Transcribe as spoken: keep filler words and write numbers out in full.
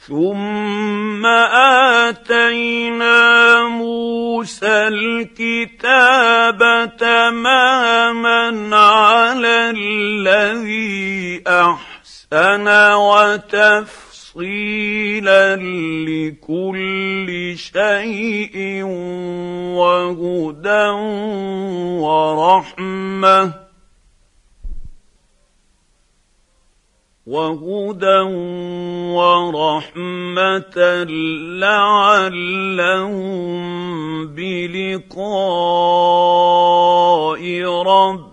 ثم آتينا موسى الكتاب تماما على الذي أحسن وتفصيلا لكل شيء وهدى ورحمة وهدى ورحمة لعلهم بلقاء ربهم